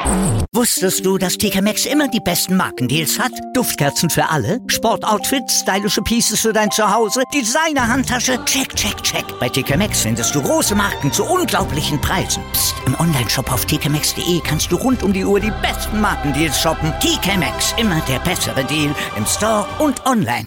Wusstest du, dass TK Maxx immer die besten Markendeals hat? Duftkerzen für alle, Sportoutfits, stylische Pieces für dein Zuhause, Designer-Handtasche, check, check, check. Bei TK Maxx findest du große Marken zu unglaublichen Preisen. Psst. Im Onlineshop auf tkmaxx.de kannst du rund um die Uhr die besten Markendeals shoppen. TK Maxx, immer der bessere Deal im Store und online.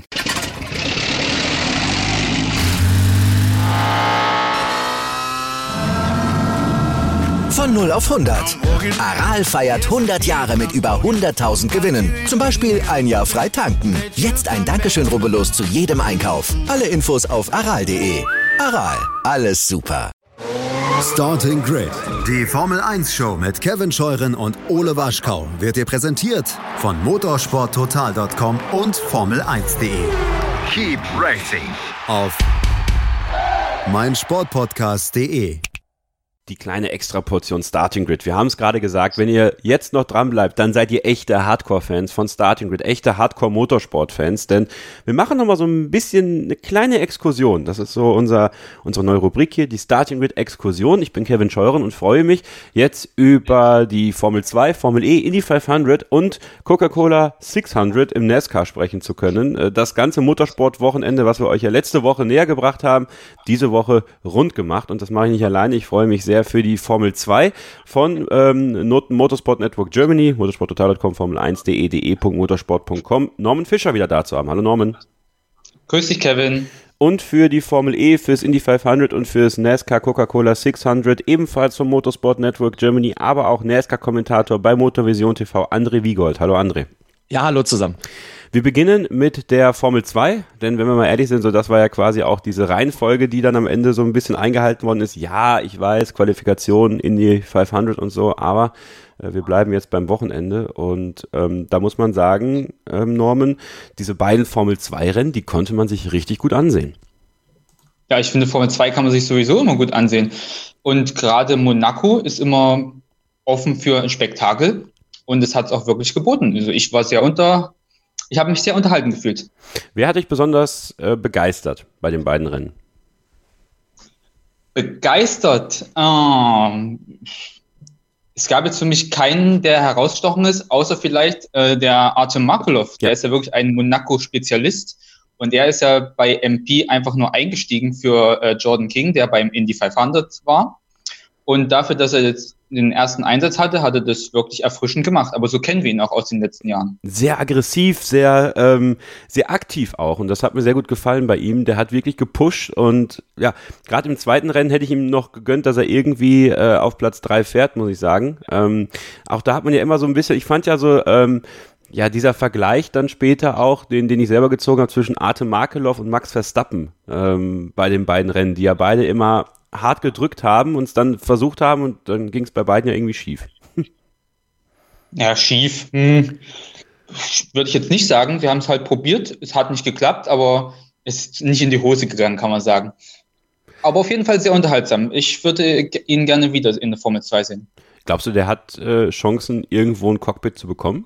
Von 0 auf 100. Aral feiert 100 Jahre mit über 100.000 Gewinnen. Zum Beispiel ein Jahr frei tanken. Jetzt ein Dankeschön, rubbellos zu jedem Einkauf. Alle Infos auf aral.de. Aral, alles super. Starting Grid, die Formel-1-Show mit Kevin Scheuren und Ole Waschkau wird dir präsentiert von motorsporttotal.com und Formel1.de. Keep racing Auf meinsportpodcast.de. Die kleine Extraportion Starting Grid. Wir haben es gerade gesagt, wenn ihr jetzt noch dran bleibt, dann seid ihr echte Hardcore-Fans von Starting Grid, echte Hardcore-Motorsport-Fans, denn wir machen nochmal so ein bisschen eine kleine Exkursion. Das ist so unsere neue Rubrik hier, die Starting Grid Exkursion. Ich bin Kevin Scheuren und freue mich, jetzt über die Formel 2, Formel E, Indy 500 und Coca-Cola 600 im NASCAR sprechen zu können. Das ganze Motorsport-Wochenende, was wir euch ja letzte Woche näher gebracht haben, diese Woche rund gemacht, und das mache ich nicht alleine. Ich freue mich sehr für die Formel 2 von Motorsport Network Germany, motorsporttotal.com, formel1.de, de.motorsport.com. Norman Fischer wieder da zu haben. Hallo Norman. Grüß dich, Kevin. Und für die Formel E, fürs Indy 500 und fürs NASCAR Coca-Cola 600 ebenfalls vom Motorsport Network Germany, aber auch NASCAR-Kommentator bei Motorvision TV, André Wiegold. Hallo André. Ja, hallo zusammen. Wir beginnen mit der Formel 2, denn wenn wir mal ehrlich sind, so das war ja quasi auch diese Reihenfolge, die dann am Ende so ein bisschen eingehalten worden ist. Ja, ich weiß, Qualifikation, Indy 500 und so, aber wir bleiben jetzt beim Wochenende, und da muss man sagen, Norman, diese beiden Formel 2 Rennen, die konnte man sich richtig gut ansehen. Ja, ich finde, Formel 2 kann man sich sowieso immer gut ansehen. Und gerade Monaco ist immer offen für ein Spektakel, und es hat es auch wirklich geboten. Also ich habe mich sehr unterhalten gefühlt. Wer hat dich besonders begeistert bei den beiden Rennen? Begeistert? Es gab jetzt für mich keinen, der herausstochen ist, außer vielleicht der Artem Markelov. Der ist ja wirklich ein Monaco-Spezialist. Und er ist ja bei MP einfach nur eingestiegen für Jordan King, der beim Indy 500 war. Und dafür, dass er jetzt den ersten Einsatz hatte, hat er das wirklich erfrischend gemacht. Aber so kennen wir ihn auch aus den letzten Jahren. Sehr aggressiv, sehr aktiv auch. Und das hat mir sehr gut gefallen bei ihm. Der hat wirklich gepusht. Und ja, gerade im zweiten Rennen hätte ich ihm noch gegönnt, dass er irgendwie auf Platz 3 fährt, muss ich sagen. Auch da hat man ja immer so ein bisschen, ich fand ja so, dieser Vergleich dann später auch, den ich selber gezogen habe, zwischen Artem Markelov und Max Verstappen bei den beiden Rennen, die ja beide immer hart gedrückt haben und es dann versucht haben, und dann ging es bei beiden ja irgendwie schief. Ja, schief. Würde ich jetzt nicht sagen. Wir haben es halt probiert. Es hat nicht geklappt, aber es ist nicht in die Hose gegangen, kann man sagen. Aber auf jeden Fall sehr unterhaltsam. Ich würde ihn gerne wieder in der Formel 2 sehen. Glaubst du, der hat Chancen, irgendwo ein Cockpit zu bekommen?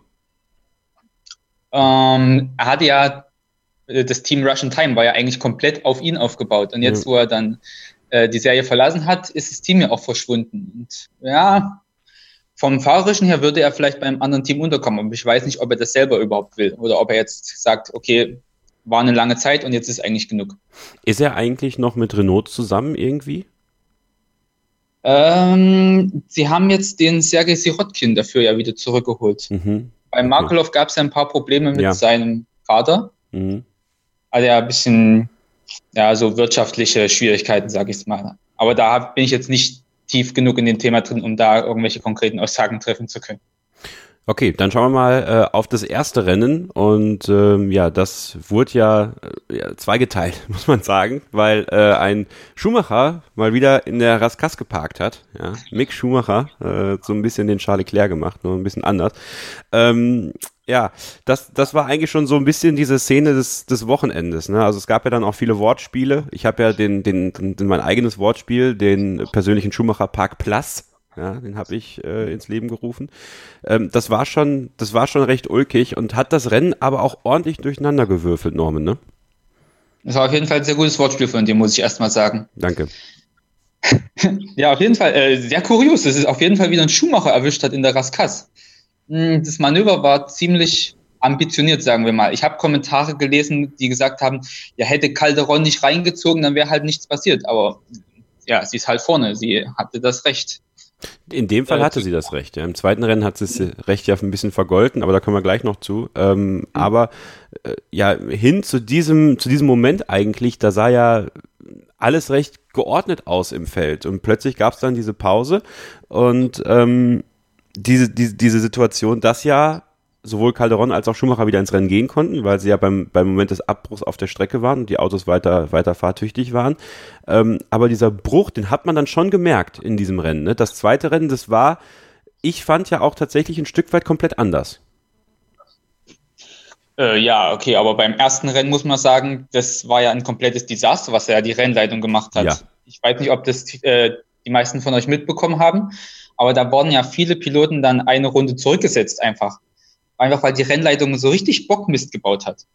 Er hatte ja, das Team Russian Time war ja eigentlich komplett auf ihn aufgebaut. Und jetzt, wo er dann die Serie verlassen hat, ist das Team ja auch verschwunden. Und ja, vom Fahrerischen her würde er vielleicht beim anderen Team unterkommen. Aber ich weiß nicht, ob er das selber überhaupt will. Oder ob er jetzt sagt, okay, war eine lange Zeit und jetzt ist eigentlich genug. Ist er eigentlich noch mit Renault zusammen irgendwie? Sie haben jetzt den Sergei Sirotkin dafür ja wieder zurückgeholt. Bei Markelov gab es ja ein paar Probleme mit seinem Kader. Also ja, ein bisschen so wirtschaftliche Schwierigkeiten, sage ich mal. Aber da bin ich jetzt nicht tief genug in dem Thema drin, um da irgendwelche konkreten Aussagen treffen zu können. Okay, dann schauen wir mal auf das erste Rennen, und das wurde ja zweigeteilt, muss man sagen, weil ein Schumacher mal wieder in der Raskas geparkt hat. Ja, Mick Schumacher, so ein bisschen den Charles Leclerc gemacht, nur ein bisschen anders. Das war eigentlich schon so ein bisschen diese Szene des Wochenendes, ne? Also es gab ja dann auch viele Wortspiele. Ich habe ja mein eigenes Wortspiel, den persönlichen Schumacher Park Plus. Ja, den habe ich ins Leben gerufen. Das war schon recht ulkig und hat das Rennen aber auch ordentlich durcheinander gewürfelt, Norman, ne? Das war auf jeden Fall ein sehr gutes Wortspiel von dir, muss ich erst mal sagen. Danke. Ja, auf jeden Fall. Sehr kurios, dass es auf jeden Fall wieder einen Schumacher erwischt hat in der Rascasse. Das Manöver war ziemlich ambitioniert, sagen wir mal. Ich habe Kommentare gelesen, die gesagt haben, ja, hätte Calderon nicht reingezogen, dann wäre halt nichts passiert. Aber ja, sie ist halt vorne, sie hatte das Recht. In dem Fall hatte sie das Recht. Ja. Im zweiten Rennen hat sie das Recht ja ein bisschen vergolten, aber da kommen wir gleich noch zu. Aber hin zu diesem Moment eigentlich, da sah ja alles recht geordnet aus im Feld. Und plötzlich gab es dann diese Pause und diese Situation, dass ja sowohl Calderon als auch Schumacher wieder ins Rennen gehen konnten, weil sie ja beim Moment des Abbruchs auf der Strecke waren und die Autos weiter fahrtüchtig waren. Aber dieser Bruch, den hat man dann schon gemerkt in diesem Rennen. Ne? Das zweite Rennen, ich fand ja auch tatsächlich ein Stück weit komplett anders. Ja, okay, aber beim ersten Rennen muss man sagen, das war ja ein komplettes Desaster, was ja die Rennleitung gemacht hat. Ja. Ich weiß nicht, ob das die meisten von euch mitbekommen haben, aber da wurden ja viele Piloten dann eine Runde zurückgesetzt einfach weil die Rennleitung so richtig Bockmist gebaut hat.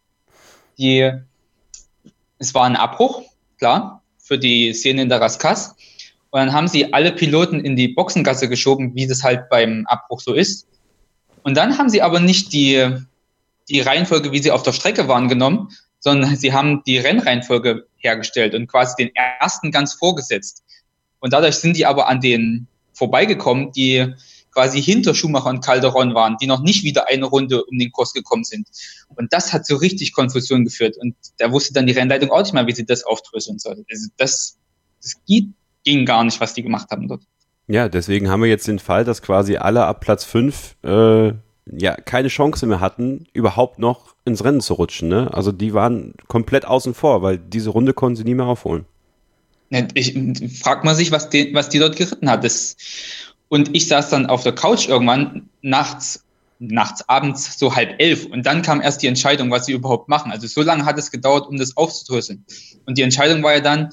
Es war ein Abbruch, klar, für die Szene in der Rascasse. Und dann haben sie alle Piloten in die Boxengasse geschoben, wie das halt beim Abbruch so ist. Und dann haben sie aber nicht die Reihenfolge, wie sie auf der Strecke waren, genommen, sondern sie haben die Rennreihenfolge hergestellt und quasi den ersten ganz vorgesetzt. Und dadurch sind die aber an denen vorbeigekommen, die quasi hinter Schumacher und Calderon waren, die noch nicht wieder eine Runde um den Kurs gekommen sind. Und das hat so richtig Konfusion geführt. Und da wusste dann die Rennleitung auch nicht mehr, wie sie das aufdröseln soll. Also das ging gar nicht, was die gemacht haben dort. Ja, deswegen haben wir jetzt den Fall, dass quasi alle ab Platz 5 keine Chance mehr hatten, überhaupt noch ins Rennen zu rutschen. Ne? Also die waren komplett außen vor, weil diese Runde konnten sie nie mehr aufholen. Ich frag mal sich, was die dort geritten hat. Und ich saß dann auf der Couch irgendwann abends so 10:30 und dann kam erst die Entscheidung, was sie überhaupt machen. Also so lange hat es gedauert, um das aufzudröseln. Und die Entscheidung war ja dann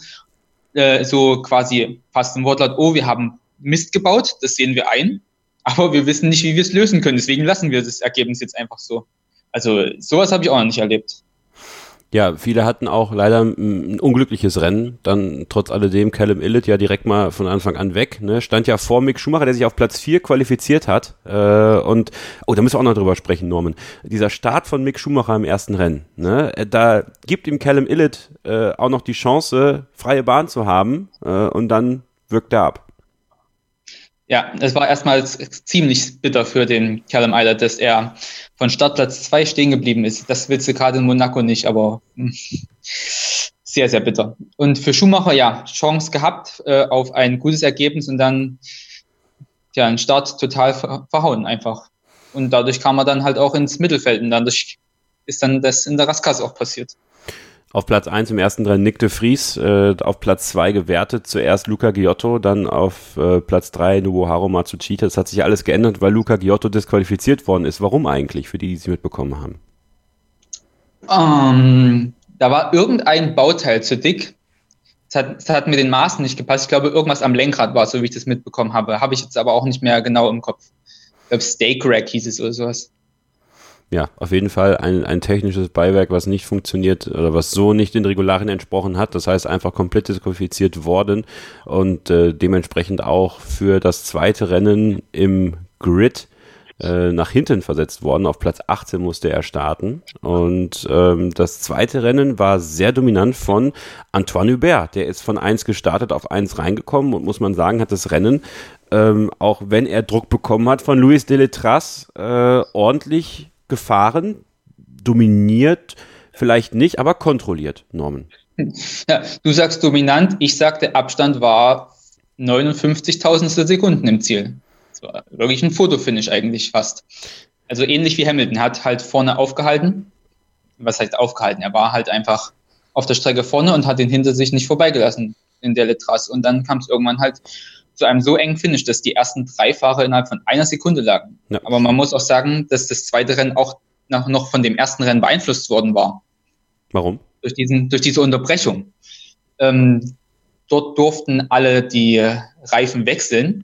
so quasi fast im Wortlaut, wir haben Mist gebaut, das sehen wir ein, aber wir wissen nicht, wie wir es lösen können. Deswegen lassen wir das Ergebnis jetzt einfach so. Also sowas habe ich auch noch nicht erlebt. Ja, viele hatten auch leider ein unglückliches Rennen, dann trotz alledem Callum Ilott ja direkt mal von Anfang an weg, ne? Stand ja vor Mick Schumacher, der sich auf Platz 4 qualifiziert hat da müssen wir auch noch drüber sprechen, Norman. Dieser Start von Mick Schumacher im ersten Rennen, ne? Da gibt ihm Callum Ilott auch noch die Chance, freie Bahn zu haben und dann wirkt er ab. Ja, es war erstmal ziemlich bitter für den Callum Ilott, dass er von Startplatz 2 stehen geblieben ist. Das willst du gerade in Monaco nicht, aber sehr, sehr bitter. Und für Schumacher, ja, Chance gehabt auf ein gutes Ergebnis und dann einen Start total verhauen einfach. Und dadurch kam er dann halt auch ins Mittelfeld und dadurch ist dann das in der Rascasse auch passiert. Auf Platz 1 im ersten Rennen Nick de Vries, auf Platz 2 gewertet, zuerst Luca Ghiotto, dann auf Platz 3 Nobuharu Matsushita. Das hat sich alles geändert, weil Luca Ghiotto disqualifiziert worden ist. Warum eigentlich, für die es mitbekommen haben? Da war irgendein Bauteil zu dick. Das hat mit den Maßen nicht gepasst. Ich glaube, irgendwas am Lenkrad war, so wie ich das mitbekommen habe. Habe ich jetzt aber auch nicht mehr genau im Kopf. Ich glaube, Steak Rack hieß es oder sowas. Ja, auf jeden Fall ein technisches Beiwerk, was nicht funktioniert oder was so nicht den Regularien entsprochen hat. Das heißt, einfach komplett disqualifiziert worden und dementsprechend auch für das zweite Rennen im Grid nach hinten versetzt worden. Auf Platz 18 musste er starten. Und das zweite Rennen war sehr dominant von Antoine Hubert. Der ist von 1 gestartet auf 1 reingekommen und muss man sagen, hat das Rennen, auch wenn er Druck bekommen hat, von Luis Deletraz ordentlich gefahren, dominiert, vielleicht nicht, aber kontrolliert, Norman. Ja, du sagst dominant, ich sag, der Abstand war 59.000 Sekunden im Ziel. Das war wirklich ein Fotofinish eigentlich fast. Also ähnlich wie Hamilton, hat halt vorne aufgehalten. Was heißt aufgehalten? Er war halt einfach auf der Strecke vorne und hat ihn hinter sich nicht vorbeigelassen in der Letras. Und dann kam es irgendwann halt zu einem so engen Finish, dass die ersten 3 Fahrer innerhalb von 1 Sekunde lagen. Ja. Aber man muss auch sagen, dass das zweite Rennen auch noch von dem ersten Rennen beeinflusst worden war. Warum? Durch diese Unterbrechung. Dort durften alle die Reifen wechseln,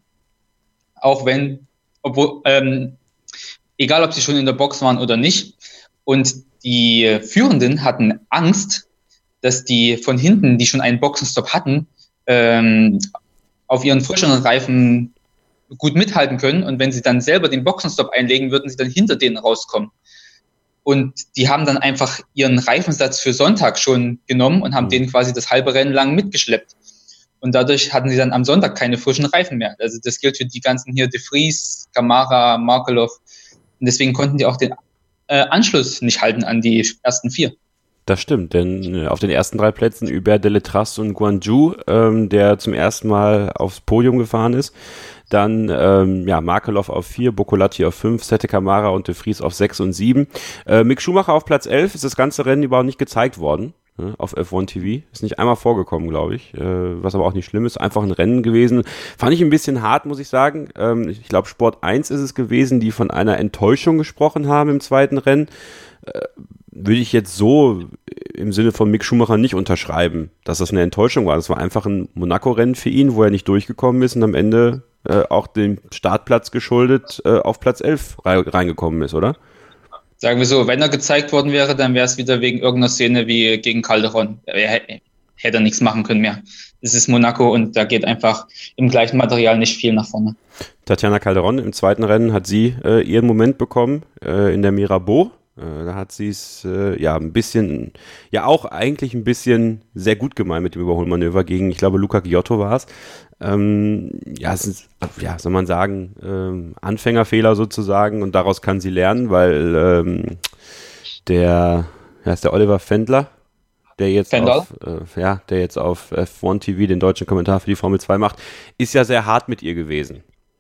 egal ob sie schon in der Box waren oder nicht. Und die Führenden hatten Angst, dass die von hinten, die schon einen Boxenstopp hatten, auf ihren frischeren Reifen gut mithalten können. Und wenn sie dann selber den Boxenstopp einlegen, würden sie dann hinter denen rauskommen. Und die haben dann einfach ihren Reifensatz für Sonntag schon genommen und haben den quasi das halbe Rennen lang mitgeschleppt. Und dadurch hatten sie dann am Sonntag keine frischen Reifen mehr. Also das gilt für die ganzen hier, De Vries, Camara, Markelov. Und deswegen konnten die auch den Anschluss nicht halten an die ersten 4. Das stimmt, denn auf den ersten 3 Plätzen Hubert Deletraz und Guanju, der zum ersten Mal aufs Podium gefahren ist. Dann Markelov auf 4, Boccolacci auf 5, Sette Camara und De Vries auf 6 und 7. Mick Schumacher auf Platz 11, ist das ganze Rennen überhaupt nicht gezeigt worden. Auf F1 TV. Ist nicht einmal vorgekommen, glaube ich. Was aber auch nicht schlimm ist. Einfach ein Rennen gewesen. Fand ich ein bisschen hart, muss ich sagen. Ich glaube, Sport 1 ist es gewesen, die von einer Enttäuschung gesprochen haben im zweiten Rennen. Würde ich jetzt so im Sinne von Mick Schumacher nicht unterschreiben, dass das eine Enttäuschung war. Das war einfach ein Monaco-Rennen für ihn, wo er nicht durchgekommen ist und am Ende auch dem Startplatz geschuldet auf Platz 11 reingekommen ist, oder? Sagen wir so, wenn er gezeigt worden wäre, dann wäre es wieder wegen irgendeiner Szene wie gegen Calderon. Er hätte nichts machen können mehr. Es ist Monaco und da geht einfach im gleichen Material nicht viel nach vorne. Tatjana Calderon im zweiten Rennen hat sie ihren Moment bekommen in der Mirabeau. Da hat sie es ein bisschen, auch eigentlich ein bisschen sehr gut gemeint mit dem Überholmanöver gegen, ich glaube, Luca Giotto war es. Es ist, soll man sagen, Anfängerfehler sozusagen und daraus kann sie lernen, weil der Oliver Fendler, der jetzt auf F1 TV den deutschen Kommentar für die Formel 2 macht, ist ja sehr hart mit ihr gewesen.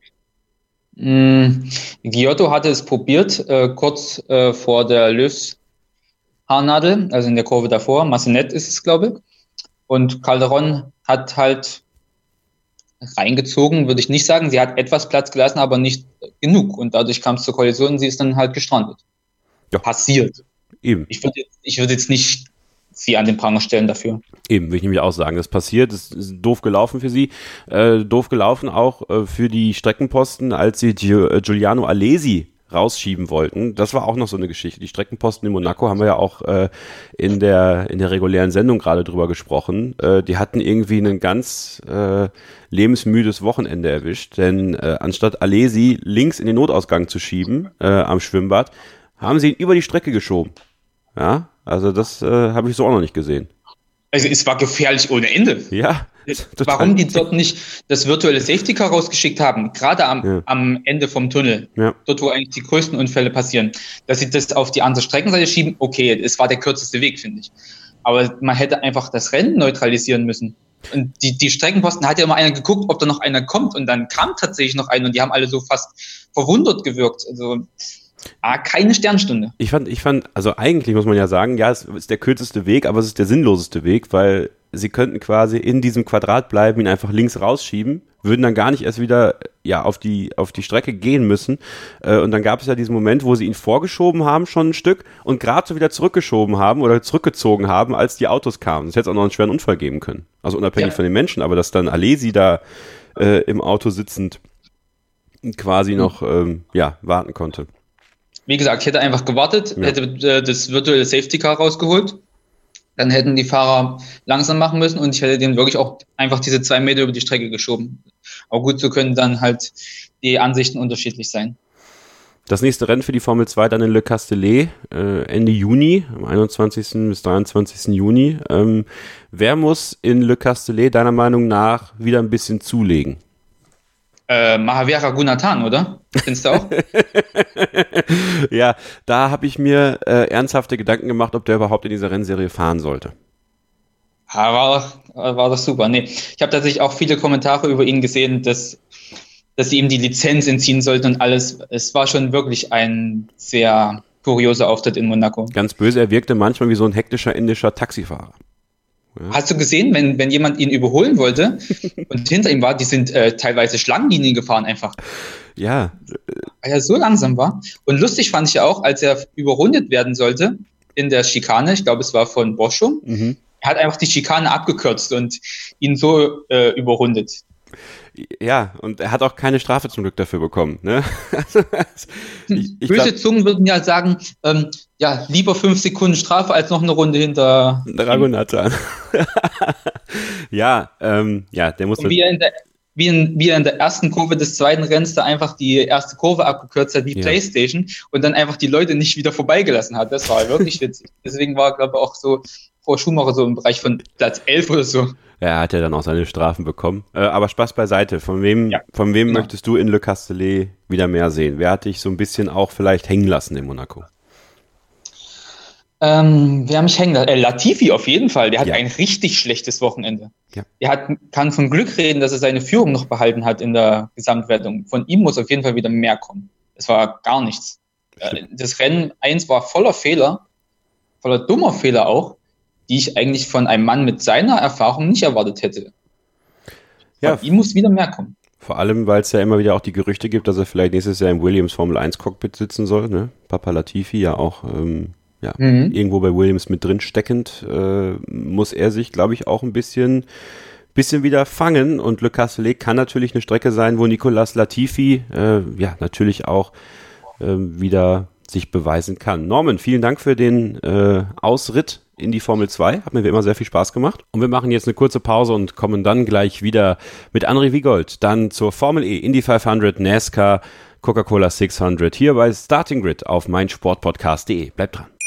Giotto hatte es probiert, kurz vor der Löws-Haarnadel, also in der Kurve davor. Massenet ist es, glaube ich. Und Calderon hat halt reingezogen, würde ich nicht sagen. Sie hat etwas Platz gelassen, aber nicht genug. Und dadurch kam es zur Kollision und sie ist dann halt gestrandet. Ja. Passiert. Eben. Ich würde jetzt nicht sie an den Pranger stellen dafür. Eben, will ich nämlich auch sagen. Das passiert, das ist doof gelaufen für sie. Doof gelaufen auch für die Streckenposten, als sie Giuliano Alesi rausschieben wollten. Das war auch noch so eine Geschichte. Die Streckenposten in Monaco haben wir ja auch in der regulären Sendung gerade drüber gesprochen. Die hatten irgendwie ein ganz lebensmüdes Wochenende erwischt, denn anstatt Alesi links in den Notausgang zu schieben am Schwimmbad, haben sie ihn über die Strecke geschoben. Ja, also das habe ich so auch noch nicht gesehen. Also es war gefährlich ohne Ende. Ja. Warum die dort nicht das virtuelle Safety Car rausgeschickt haben, gerade am Ende vom Tunnel, dort wo eigentlich die größten Unfälle passieren, dass sie das auf die andere Streckenseite schieben, okay, es war der kürzeste Weg, finde ich. Aber man hätte einfach das Rennen neutralisieren müssen. Und die Streckenposten hat ja immer einer geguckt, ob da noch einer kommt und dann kam tatsächlich noch einer und die haben alle so fast verwundert gewirkt. Also keine Sternstunde. Ich fand, also eigentlich muss man ja sagen, ja, es ist der kürzeste Weg, aber es ist der sinnloseste Weg, weil sie könnten quasi in diesem Quadrat bleiben, ihn einfach links rausschieben, würden dann gar nicht erst wieder auf die Strecke gehen müssen. Und dann gab es ja diesen Moment, wo sie ihn vorgeschoben haben, schon ein Stück, und gerade so wieder zurückgeschoben haben oder zurückgezogen haben, als die Autos kamen. Das hätte es auch noch einen schweren Unfall geben können. Also unabhängig von den Menschen, aber dass dann Alesi da im Auto sitzend quasi noch warten konnte. Wie gesagt, ich hätte einfach gewartet, hätte das virtuelle Safety Car rausgeholt. Dann hätten die Fahrer langsam machen müssen und ich hätte denen wirklich auch einfach diese 2 Meter über die Strecke geschoben. Aber gut, so können dann halt die Ansichten unterschiedlich sein. Das nächste Rennen für die Formel 2 dann in Le Castellet, Ende Juni, am 21. bis 23. Juni. Wer muss in Le Castellet deiner Meinung nach wieder ein bisschen zulegen? Mahavir Raghunathan, oder? Findest du auch? Ja, da habe ich mir ernsthafte Gedanken gemacht, ob der überhaupt in dieser Rennserie fahren sollte. War das super. Nee, ich habe tatsächlich auch viele Kommentare über ihn gesehen, dass sie ihm die Lizenz entziehen sollten und alles. Es war schon wirklich ein sehr kurioser Auftritt in Monaco. Ganz böse, er wirkte manchmal wie so ein hektischer indischer Taxifahrer. Ja. Hast du gesehen, wenn jemand ihn überholen wollte und hinter ihm war, die sind teilweise Schlangenlinien gefahren einfach. Ja. Weil er so langsam war. Und lustig fand ich auch, als er überrundet werden sollte in der Schikane, ich glaube es war von Boschum, er hat einfach die Schikane abgekürzt und ihn so überrundet. Ja, und er hat auch keine Strafe zum Glück dafür bekommen. Ne? Böse Zungen würden ja sagen, lieber 5 Sekunden Strafe als noch eine Runde hinter Raghunathan. Der muss... Und wie er wie er in der ersten Kurve des zweiten Rennens da einfach die erste Kurve abgekürzt hat, wie PlayStation, und dann einfach die Leute nicht wieder vorbeigelassen hat. Das war wirklich witzig. Deswegen war, glaube ich, auch so Frau Schumacher so im Bereich von Platz 11 oder so. Ja, er hat ja dann auch seine Strafen bekommen. Aber Spaß beiseite. Von wem möchtest du in Le Castellet wieder mehr sehen? Wer hat dich so ein bisschen auch vielleicht hängen lassen in Monaco? Wer haben mich hängen lassen? Latifi auf jeden Fall. Der hat ein richtig schlechtes Wochenende. Ja. Kann von Glück reden, dass er seine Führung noch behalten hat in der Gesamtwertung. Von ihm muss auf jeden Fall wieder mehr kommen. Es war gar nichts. Das Rennen 1 war voller Fehler, voller dummer Fehler auch, die ich eigentlich von einem Mann mit seiner Erfahrung nicht erwartet hätte. Von ihm muss wieder mehr kommen. Vor allem, weil es ja immer wieder auch die Gerüchte gibt, dass er vielleicht nächstes Jahr im Williams Formel 1 Cockpit sitzen soll. Ne? Papa Latifi ja auch irgendwo bei Williams mit drin steckend, muss er sich, glaube ich, auch ein bisschen wieder fangen. Und Le Castellet kann natürlich eine Strecke sein, wo Nicolas Latifi natürlich auch wieder sich beweisen kann. Norman, vielen Dank für den Ausritt in die Formel 2. Hat mir wie immer sehr viel Spaß gemacht. Und wir machen jetzt eine kurze Pause und kommen dann gleich wieder mit André Wiegold, dann zur Formel E, Indy 500, NASCAR, Coca-Cola 600 hier bei Starting Grid auf meinsportpodcast.de. Bleibt dran.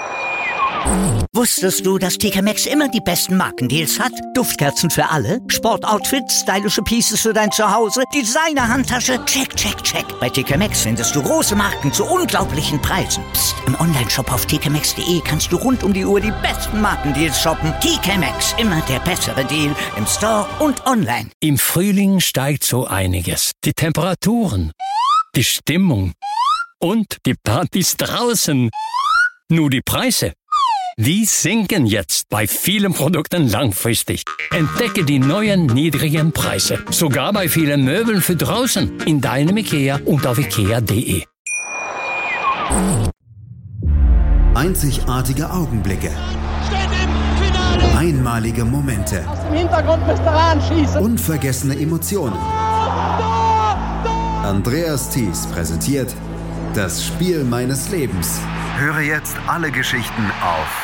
Wusstest du, dass TK Maxx immer die besten Markendeals hat? Duftkerzen für alle, Sportoutfits, stylische Pieces für dein Zuhause, Designer-Handtasche, check, check, check. Bei TK Maxx findest du große Marken zu unglaublichen Preisen. Psst. Im Onlineshop auf tkmaxx.de kannst du rund um die Uhr die besten Markendeals shoppen. TK Maxx, immer der bessere Deal im Store und online. Im Frühling steigt so einiges. Die Temperaturen, die Stimmung und die Partys draußen. Nur die Preise, die sinken jetzt bei vielen Produkten langfristig. Entdecke die neuen niedrigen Preise. Sogar bei vielen Möbeln für draußen. In deinem IKEA und auf ikea.de. Einzigartige Augenblicke. Einmalige Momente. Aus dem Hintergrund müsst ihr anschießen. Unvergessene Emotionen. Andreas Thies präsentiert das Spiel meines Lebens. Höre jetzt alle Geschichten auf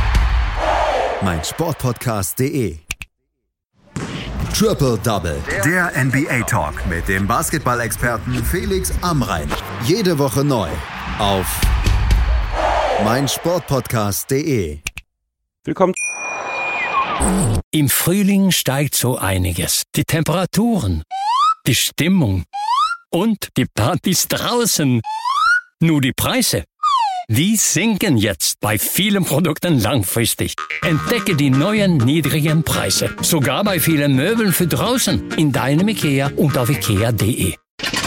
meinsportpodcast.de. Triple Double. Der NBA Talk mit dem Basketball-Experten Felix Amrein. Jede Woche neu auf meinsportpodcast.de. Willkommen. Im Frühling steigt so einiges. Die Temperaturen, die Stimmung und die Partys draußen. Nur die Preise, die sinken jetzt bei vielen Produkten langfristig. Entdecke die neuen niedrigen Preise. Sogar bei vielen Möbeln für draußen. In deinem IKEA und auf ikea.de.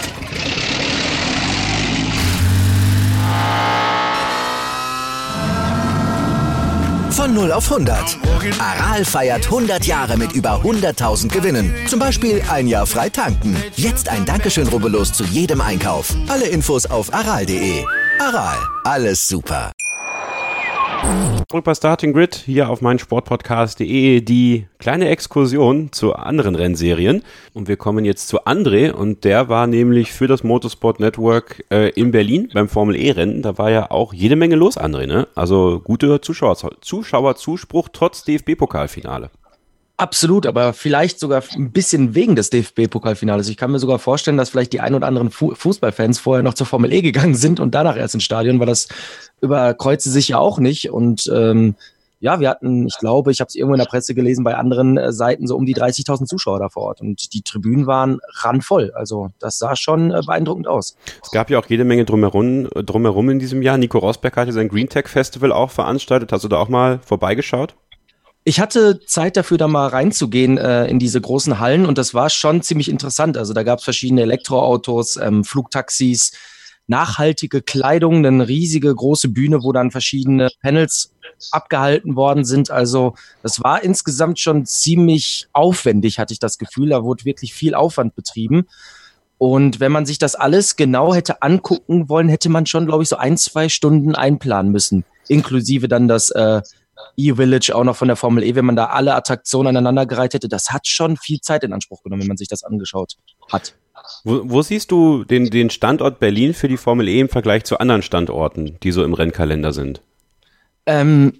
Von 0 auf 100. Aral feiert 100 Jahre mit über 100.000 Gewinnen. Zum Beispiel ein Jahr frei tanken. Jetzt ein Dankeschön, rubbellos zu jedem Einkauf. Alle Infos auf aral.de. Aral, alles super. Zurück bei Starting Grid, hier auf meinsportpodcast.de, die kleine Exkursion zu anderen Rennserien. Und wir kommen jetzt zu André, und der war nämlich für das Motorsport Network in Berlin beim Formel-E-Rennen. Da war ja auch jede Menge los, André, ne? Also guter Zuschauerzuspruch trotz DFB-Pokalfinale. Absolut, aber vielleicht sogar ein bisschen wegen des DFB-Pokalfinales. Ich kann mir sogar vorstellen, dass vielleicht die ein oder anderen Fußballfans vorher noch zur Formel E gegangen sind und danach erst ins Stadion, weil das überkreuze sich ja auch nicht. Und wir hatten, ich glaube, ich habe es irgendwo in der Presse gelesen, bei anderen Seiten so um die 30.000 Zuschauer da vor Ort. Und die Tribünen waren randvoll. Also das sah schon beeindruckend aus. Es gab ja auch jede Menge drumherum in diesem Jahr. Nico Rosberg hatte sein Green Tech Festival auch veranstaltet. Hast du da auch mal vorbeigeschaut? Ich hatte Zeit dafür, da mal reinzugehen in diese großen Hallen, und das war schon ziemlich interessant. Also da gab es verschiedene Elektroautos, Flugtaxis, nachhaltige Kleidung, eine riesige große Bühne, wo dann verschiedene Panels abgehalten worden sind. Also das war insgesamt schon ziemlich aufwendig, hatte ich das Gefühl. Da wurde wirklich viel Aufwand betrieben. Und wenn man sich das alles genau hätte angucken wollen, hätte man schon, glaube ich, so 1-2 Stunden einplanen müssen. Inklusive dann das E-Village auch noch von der Formel E, wenn man da alle Attraktionen aneinandergereiht hätte. Das hat schon viel Zeit in Anspruch genommen, wenn man sich das angeschaut hat. Wo siehst du den Standort Berlin für die Formel E im Vergleich zu anderen Standorten, die so im Rennkalender sind?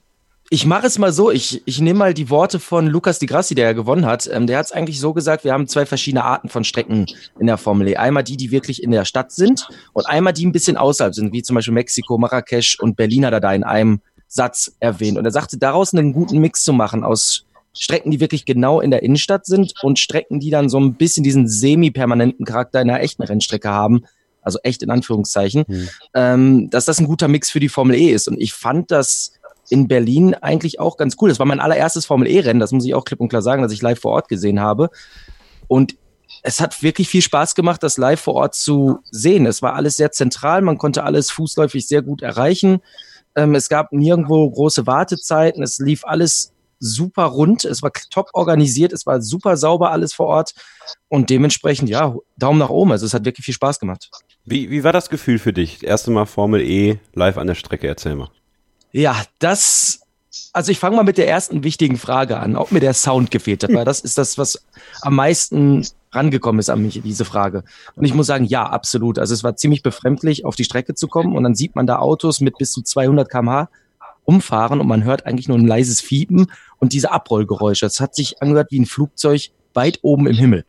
Ich mache es mal so, ich nehme mal die Worte von Lucas Di Grassi, der ja gewonnen hat. Der hat es eigentlich so gesagt, wir haben 2 verschiedene Arten von Strecken in der Formel E. Einmal die wirklich in der Stadt sind und einmal die ein bisschen außerhalb sind, wie zum Beispiel Mexiko, Marrakesch und Berlin hat er da in einem Satz erwähnt. Und er sagte, daraus einen guten Mix zu machen aus Strecken, die wirklich genau in der Innenstadt sind und Strecken, die dann so ein bisschen diesen semi-permanenten Charakter in einer echten Rennstrecke haben, also echt in Anführungszeichen, dass das ein guter Mix für die Formel E ist. Und ich fand das in Berlin eigentlich auch ganz cool. Das war mein allererstes Formel-E-Rennen, das muss ich auch klipp und klar sagen, dass ich live vor Ort gesehen habe. Und es hat wirklich viel Spaß gemacht, das live vor Ort zu sehen. Es war alles sehr zentral, man konnte alles fußläufig sehr gut erreichen. Es gab nirgendwo große Wartezeiten, es lief alles super rund, es war top organisiert, es war super sauber alles vor Ort und dementsprechend, ja, Daumen nach oben. Also es hat wirklich viel Spaß gemacht. Wie war das Gefühl für dich? Das erste Mal Formel E live an der Strecke, erzähl mal. Ja, also ich fange mal mit der ersten wichtigen Frage an, ob mir der Sound gefehlt hat, weil das ist das, was am meisten rangekommen ist an mich, diese Frage. Und ich muss sagen, ja, absolut. Also es war ziemlich befremdlich, auf die Strecke zu kommen und dann sieht man da Autos mit bis zu 200 km/h umfahren und man hört eigentlich nur ein leises Fiepen und diese Abrollgeräusche. Es hat sich angehört wie ein Flugzeug weit oben im Himmel.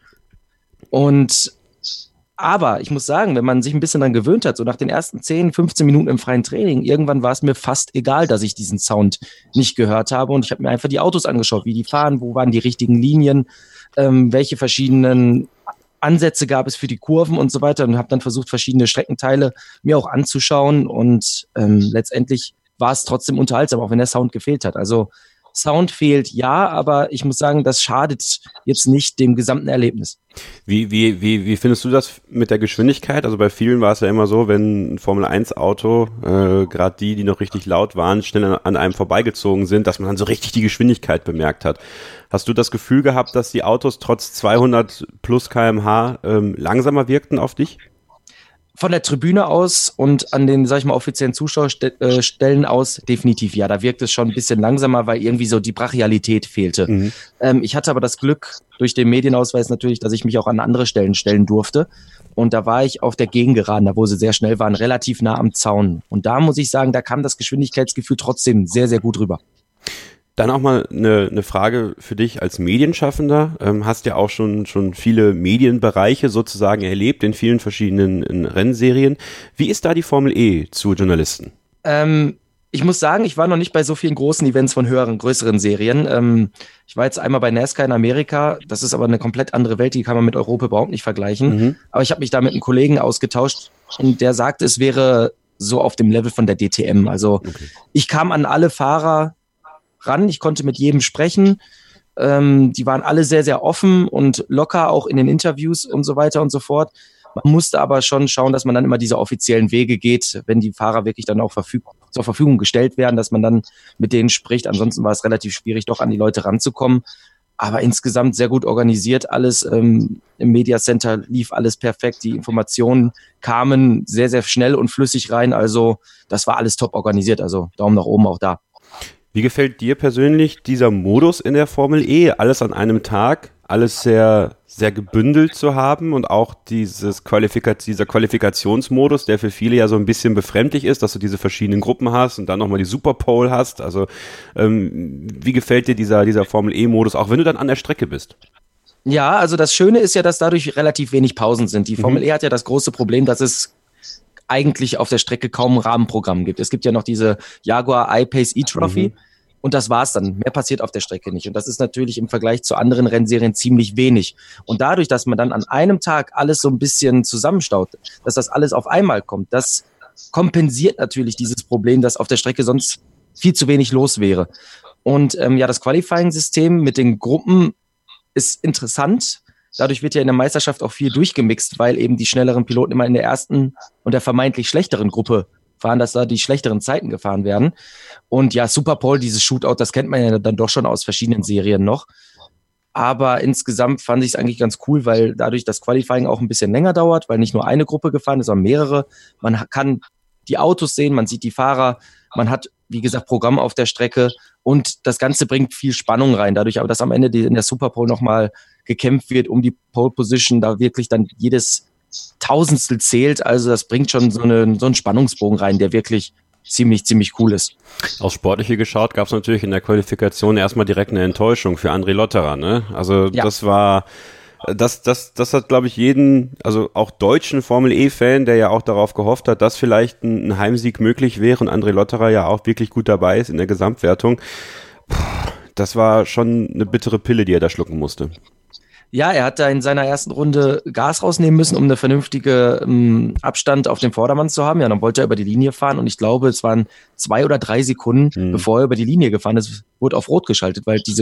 Aber ich muss sagen, wenn man sich ein bisschen dran gewöhnt hat, so nach den ersten 10, 15 Minuten im freien Training, irgendwann war es mir fast egal, dass ich diesen Sound nicht gehört habe und ich habe mir einfach die Autos angeschaut, wie die fahren, wo waren die richtigen Linien, welche verschiedenen Ansätze gab es für die Kurven und so weiter und habe dann versucht, verschiedene Streckenteile mir auch anzuschauen und letztendlich war es trotzdem unterhaltsam, auch wenn der Sound gefehlt hat. Also Sound fehlt, ja, aber ich muss sagen, das schadet jetzt nicht dem gesamten Erlebnis. Wie findest du das mit der Geschwindigkeit? Also bei vielen war es ja immer so, wenn ein Formel-1-Auto, gerade die noch richtig laut waren, schnell an einem vorbeigezogen sind, dass man dann so richtig die Geschwindigkeit bemerkt hat. Hast du das Gefühl gehabt, dass die Autos trotz 200 plus km/h langsamer wirkten auf dich? Von der Tribüne aus und an den, sag ich mal, offiziellen Zuschauerstellen aus definitiv, ja, da wirkt es schon ein bisschen langsamer, weil irgendwie so die Brachialität fehlte. Ich hatte aber das Glück durch den Medienausweis natürlich, dass ich mich auch an andere Stellen stellen durfte und da war ich auf der Gegengeraden, da wo sie sehr schnell waren, relativ nah am Zaun und da muss ich sagen, da kam das Geschwindigkeitsgefühl trotzdem sehr, sehr gut rüber. Dann auch mal eine Frage für dich als Medienschaffender. Hast ja auch schon viele Medienbereiche sozusagen erlebt in vielen verschiedenen Rennserien. Wie ist da die Formel E zu Journalisten? Ich muss sagen, ich war noch nicht bei so vielen großen Events von größeren Serien. Ich war jetzt einmal bei NASCAR in Amerika. Das ist aber eine komplett andere Welt, die kann man mit Europa überhaupt nicht vergleichen. Aber ich habe mich da mit einem Kollegen ausgetauscht und der sagte, es wäre so auf dem Level von der DTM. Also ich kam an alle Fahrer ran, ich konnte mit jedem sprechen, die waren alle sehr, sehr offen und locker, auch in den Interviews und so weiter und so fort. Man musste aber schon schauen, dass man dann immer diese offiziellen Wege geht, wenn die Fahrer wirklich dann auch zur Verfügung gestellt werden, dass man dann mit denen spricht. Ansonsten war es relativ schwierig, doch an die Leute ranzukommen. Aber insgesamt sehr gut organisiert alles. Im Media Center lief alles perfekt. Die Informationen kamen sehr, sehr schnell und flüssig rein. Also das war alles top organisiert. Also Daumen nach oben auch da. Wie gefällt dir persönlich dieser Modus in der Formel E? Alles an einem Tag, alles sehr, sehr gebündelt zu haben und auch dieser Qualifikationsmodus, der für viele ja so ein bisschen befremdlich ist, dass du diese verschiedenen Gruppen hast und dann nochmal die Superpole hast. Also wie gefällt dir dieser Formel E-Modus, auch wenn du dann an der Strecke bist? Ja, also das Schöne ist ja, dass dadurch relativ wenig Pausen sind. Die Formel E hat ja das große Problem, dass es eigentlich auf der Strecke kaum ein Rahmenprogramm gibt. Es gibt ja noch diese Jaguar I-Pace E-Trophy und das war's dann. Mehr passiert auf der Strecke nicht. Und das ist natürlich im Vergleich zu anderen Rennserien ziemlich wenig. Und dadurch, dass man dann an einem Tag alles so ein bisschen zusammenstaut, dass das alles auf einmal kommt, das kompensiert natürlich dieses Problem, dass auf der Strecke sonst viel zu wenig los wäre. Und das Qualifying-System mit den Gruppen ist interessant. Dadurch wird ja in der Meisterschaft auch viel durchgemixt, weil eben die schnelleren Piloten immer in der ersten und der vermeintlich schlechteren Gruppe fahren, dass da die schlechteren Zeiten gefahren werden. Und ja, Superpole, dieses Shootout, das kennt man ja dann doch schon aus verschiedenen Serien noch. Aber insgesamt fand ich es eigentlich ganz cool, weil dadurch das Qualifying auch ein bisschen länger dauert, weil nicht nur eine Gruppe gefahren ist, sondern mehrere. Man kann die Autos sehen, man sieht die Fahrer, man hat, wie gesagt, Programm auf der Strecke und das Ganze bringt viel Spannung rein. Dadurch aber, dass am Ende in der Superpole nochmal gekämpft wird um die Pole Position, da wirklich dann jedes Tausendstel zählt. Also das bringt schon so einen Spannungsbogen rein, der wirklich ziemlich cool ist. Aus Sportliche geschaut gab es natürlich in der Qualifikation erstmal direkt eine Enttäuschung für André Lotterer, ne? Also das war, das hat, glaube ich, jeden, also auch deutschen Formel-E-Fan, der ja auch darauf gehofft hat, dass vielleicht ein Heimsieg möglich wäre und André Lotterer ja auch wirklich gut dabei ist in der Gesamtwertung. Das war schon eine bittere Pille, die er da schlucken musste. Ja, er hat da in seiner ersten Runde Gas rausnehmen müssen, um eine vernünftige Abstand auf dem Vordermann zu haben. Ja, dann wollte er über die Linie fahren und ich glaube, es waren 2 oder 3 Sekunden, bevor er über die Linie gefahren ist, wurde auf Rot geschaltet, weil diese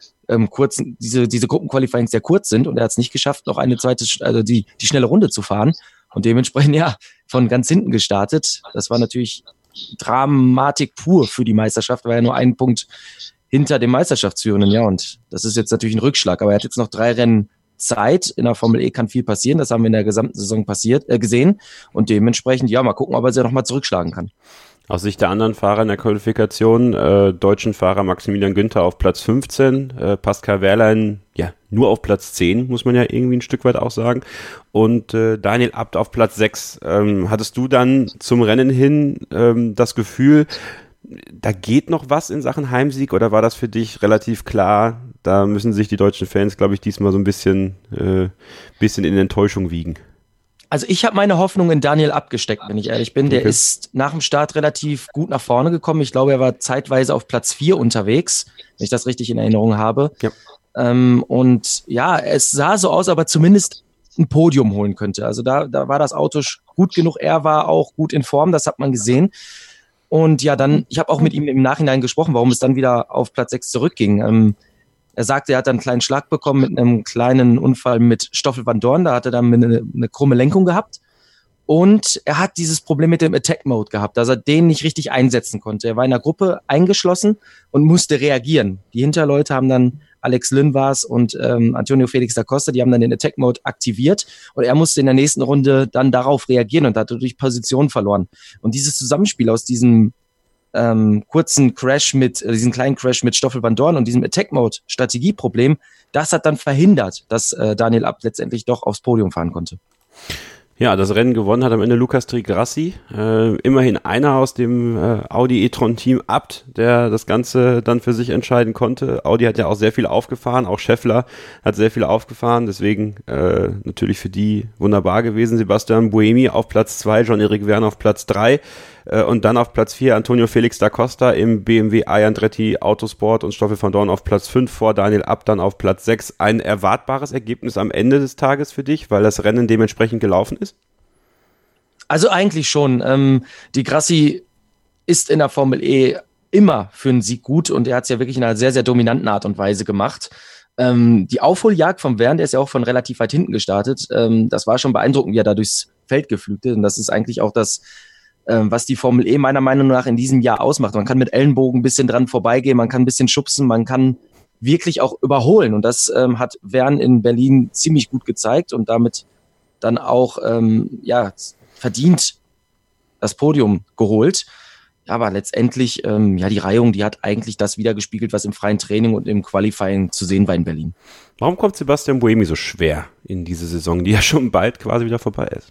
diese Gruppenqualifyings sehr kurz sind und er hat es nicht geschafft, noch eine zweite, also die schnelle Runde zu fahren und dementsprechend von ganz hinten gestartet. Das war natürlich Dramatik pur für die Meisterschaft, weil er nur einen Punkt hinter dem Meisterschaftsführenden, und das ist jetzt natürlich ein Rückschlag, aber er hat jetzt noch 3 Rennen Zeit. In der Formel E kann viel passieren, das haben wir in der gesamten Saison gesehen und dementsprechend, mal gucken, ob er sie nochmal zurückschlagen kann. Aus Sicht der anderen Fahrer in der Qualifikation, deutschen Fahrer Maximilian Günther auf Platz 15, Pascal Wehrlein nur auf Platz 10, muss man ja irgendwie ein Stück weit auch sagen, und Daniel Abt auf Platz 6. Hattest du dann zum Rennen hin das Gefühl, da geht noch was in Sachen Heimsieg, oder war das für dich relativ klar, da müssen sich die deutschen Fans, glaube ich, diesmal so ein bisschen in Enttäuschung wiegen? Also ich habe meine Hoffnung in Daniel abgesteckt, wenn ich ehrlich bin. Der ist nach dem Start relativ gut nach vorne gekommen. Ich glaube, er war zeitweise auf Platz 4 unterwegs, wenn ich das richtig in Erinnerung habe. Ja. Und es sah so aus, aber zumindest ein Podium holen könnte. Also da war das Auto gut genug. Er war auch gut in Form, das hat man gesehen. Und ich habe auch mit ihm im Nachhinein gesprochen, warum es dann wieder auf Platz 6 zurückging. Er sagte, er hat dann einen kleinen Schlag bekommen mit einem kleinen Unfall mit Stoffel van Dorn. Da hat er dann eine krumme Lenkung gehabt. Und er hat dieses Problem mit dem Attack-Mode gehabt, dass er den nicht richtig einsetzen konnte. Er war in der Gruppe eingeschlossen und musste reagieren. Die Hinterleute haben dann, Alex Lynn war's und Antonio Felix da Costa, die haben dann den Attack-Mode aktiviert. Und er musste in der nächsten Runde dann darauf reagieren und hat dadurch Position verloren. Und dieses Zusammenspiel aus diesem kurzen Crash diesen kleinen Crash mit Stoffel van Dorn und diesem Attack-Mode-Strategieproblem, das hat dann verhindert, dass Daniel Abt letztendlich doch aufs Podium fahren konnte. Ja, das Rennen gewonnen hat am Ende Lucas Di Grassi, immerhin einer aus dem Audi e-tron-Team Abt, der das Ganze dann für sich entscheiden konnte. Audi hat ja auch sehr viel aufgefahren, auch Scheffler hat sehr viel aufgefahren, deswegen natürlich für die wunderbar gewesen. Sebastian Buemi auf Platz 2, Jean-Éric Vergne auf Platz 3 und dann auf Platz 4 Antonio Felix da Costa im BMW i-Andretti Autosport und Stoffel van Dorn auf Platz 5 vor Daniel Abt dann auf Platz 6. Ein erwartbares Ergebnis am Ende des Tages für dich, weil das Rennen dementsprechend gelaufen ist? Also eigentlich schon. Di Grassi ist in der Formel E immer für einen Sieg gut und er hat es ja wirklich in einer sehr, sehr dominanten Art und Weise gemacht. Die Aufholjagd vom Vergne, der ist ja auch von relativ weit hinten gestartet, das war schon beeindruckend, wie er da durchs Feld geflügt ist und das ist eigentlich auch das, was die Formel E meiner Meinung nach in diesem Jahr ausmacht. Man kann mit Ellenbogen ein bisschen dran vorbeigehen, man kann ein bisschen schubsen, man kann wirklich auch überholen. Und das hat Vergne in Berlin ziemlich gut gezeigt und damit dann auch verdient das Podium geholt. Ja, aber letztendlich, die Reihung, die hat eigentlich das wiedergespiegelt, was im freien Training und im Qualifying zu sehen war in Berlin. Warum kommt Sebastian Buemi so schwer in diese Saison, die ja schon bald quasi wieder vorbei ist?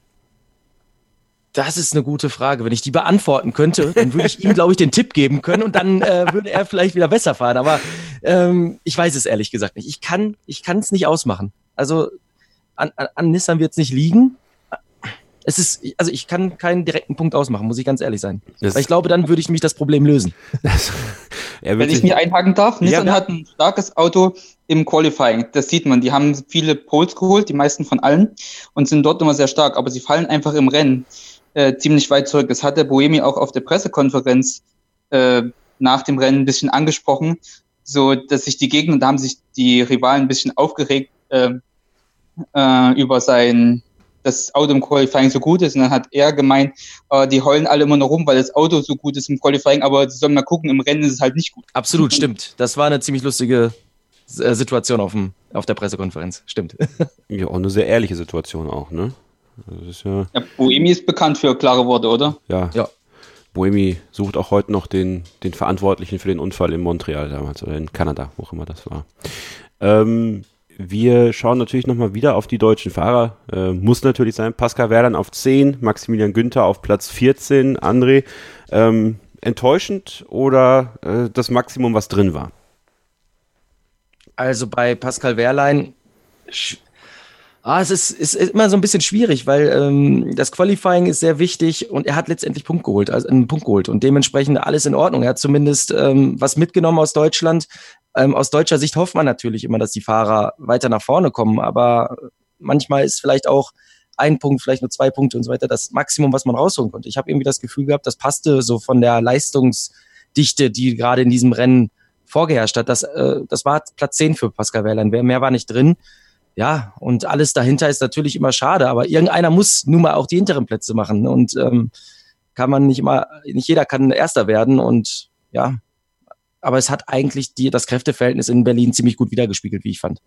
Das ist eine gute Frage. Wenn ich die beantworten könnte, dann würde ich ihm, glaube ich, den Tipp geben können und dann würde er vielleicht wieder besser fahren. Aber ich weiß es ehrlich gesagt nicht. Ich kann es nicht ausmachen. Also an Nissan wird es nicht liegen. Ich kann keinen direkten Punkt ausmachen, muss ich ganz ehrlich sein. Weil ich glaube, dann würde ich mich das Problem lösen. Wenn ich mir einhaken darf, Nissan hat ein starkes Auto im Qualifying. Das sieht man. Die haben viele Poles geholt, die meisten von allen, und sind dort immer sehr stark. Aber sie fallen einfach im Rennen ziemlich weit zurück. Das hat der Buemi auch auf der Pressekonferenz nach dem Rennen ein bisschen angesprochen, so dass sich die Gegner, da haben sich die Rivalen ein bisschen aufgeregt über das Auto im Qualifying so gut ist. Und dann hat er gemeint, die heulen alle immer noch rum, weil das Auto so gut ist im Qualifying, aber sie sollen mal gucken, im Rennen ist es halt nicht gut. Absolut, stimmt. Das war eine ziemlich lustige Situation auf der Pressekonferenz. Stimmt. Ja, auch eine sehr ehrliche Situation auch, ne? Das ist Buemi ist bekannt für klare Worte, oder? Ja. Buemi sucht auch heute noch den Verantwortlichen für den Unfall in Montreal damals oder in Kanada, wo auch immer das war. wir schauen natürlich nochmal wieder auf die deutschen Fahrer. Muss natürlich sein. Pascal Wehrlein auf 10, Maximilian Günther auf Platz 14. André, enttäuschend oder das Maximum, was drin war? Also bei Pascal Wehrlein, es ist immer so ein bisschen schwierig, weil das Qualifying ist sehr wichtig und er hat letztendlich einen Punkt geholt und dementsprechend alles in Ordnung. Er hat zumindest was mitgenommen aus Deutschland. Aus deutscher Sicht hofft man natürlich immer, dass die Fahrer weiter nach vorne kommen, aber manchmal ist vielleicht auch ein Punkt, vielleicht nur 2 Punkte und so weiter das Maximum, was man rausholen konnte. Ich habe irgendwie das Gefühl gehabt, das passte so von der Leistungsdichte, die gerade in diesem Rennen vorgeherrscht hat. Das war Platz 10 für Pascal Wehrlein. Mehr war nicht drin. Ja, und alles dahinter ist natürlich immer schade, aber irgendeiner muss nun mal auch die hinteren Plätze machen und kann man nicht jeder kann Erster werden und ja, aber es hat eigentlich das Kräfteverhältnis in Berlin ziemlich gut wiedergespiegelt, wie ich fand.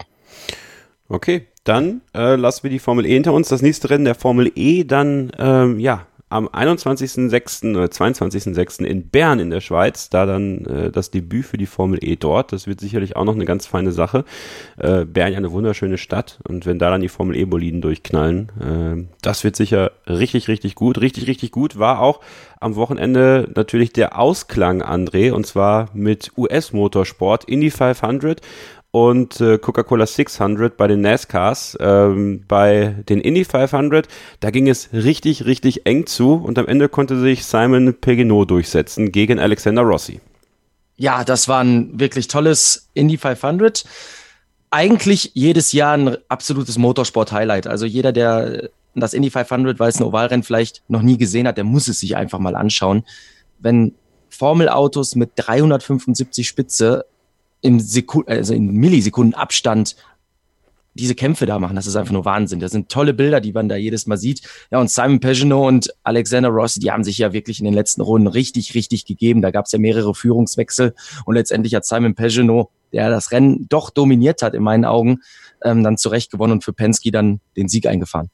Okay, dann lassen wir die Formel E hinter uns. Das nächste Rennen der Formel E dann, am 21.06. oder 22.06. in Bern in der Schweiz, da dann das Debüt für die Formel E dort. Das wird sicherlich auch noch eine ganz feine Sache. Bern ja eine wunderschöne Stadt und wenn da dann die Formel E-Boliden durchknallen, das wird sicher richtig, richtig gut. Richtig, richtig gut war auch am Wochenende natürlich der Ausklang, André, und zwar mit US-Motorsport, Indy 500 und Coca-Cola 600 bei den NASCARs. Bei den Indy 500, da ging es richtig, richtig eng zu und am Ende konnte sich Simon Pagenaud durchsetzen gegen Alexander Rossi. Ja, das war ein wirklich tolles Indy 500. Eigentlich jedes Jahr ein absolutes Motorsport-Highlight. Also jeder, der das Indy 500, weil es ein Ovalrennen vielleicht noch nie gesehen hat, der muss es sich einfach mal anschauen. Wenn Formelautos mit 375 Spitze in Millisekunden Abstand diese Kämpfe da machen, das ist einfach nur Wahnsinn. Das sind tolle Bilder, die man da jedes Mal sieht. Ja, und Simon Pagenaud und Alexander Rossi, die haben sich ja wirklich in den letzten Runden richtig, richtig gegeben. Da gab es ja mehrere Führungswechsel und letztendlich hat Simon Pagenaud, der das Rennen doch dominiert hat in meinen Augen, dann zurecht gewonnen und für Penske dann den Sieg eingefahren.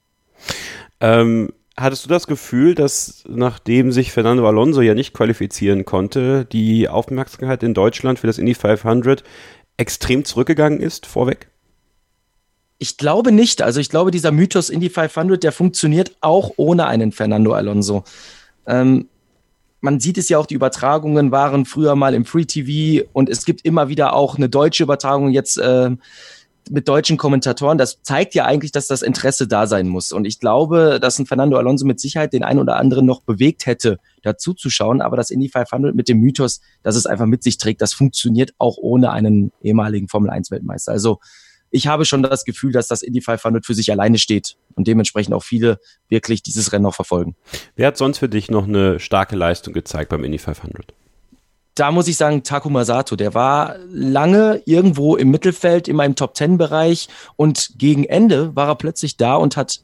Hattest du das Gefühl, dass nachdem sich Fernando Alonso ja nicht qualifizieren konnte, die Aufmerksamkeit in Deutschland für das Indy 500 extrem zurückgegangen ist vorweg? Ich glaube nicht. Also ich glaube, dieser Mythos Indy 500, der funktioniert auch ohne einen Fernando Alonso. Man sieht es ja auch, die Übertragungen waren früher mal im Free TV und es gibt immer wieder auch eine deutsche Übertragung jetzt mit deutschen Kommentatoren. Das zeigt ja eigentlich, dass das Interesse da sein muss. Und ich glaube, dass ein Fernando Alonso mit Sicherheit den einen oder anderen noch bewegt hätte, dazu zu schauen. Aber das Indy 500 mit dem Mythos, dass es einfach mit sich trägt, das funktioniert auch ohne einen ehemaligen Formel-1-Weltmeister. Also ich habe schon das Gefühl, dass das Indy 500 für sich alleine steht und dementsprechend auch viele wirklich dieses Rennen noch verfolgen. Wer hat sonst für dich noch eine starke Leistung gezeigt beim Indy 500? Da muss ich sagen, Takuma Sato, der war lange irgendwo im Mittelfeld, in meinem Top-10-Bereich und gegen Ende war er plötzlich da und hat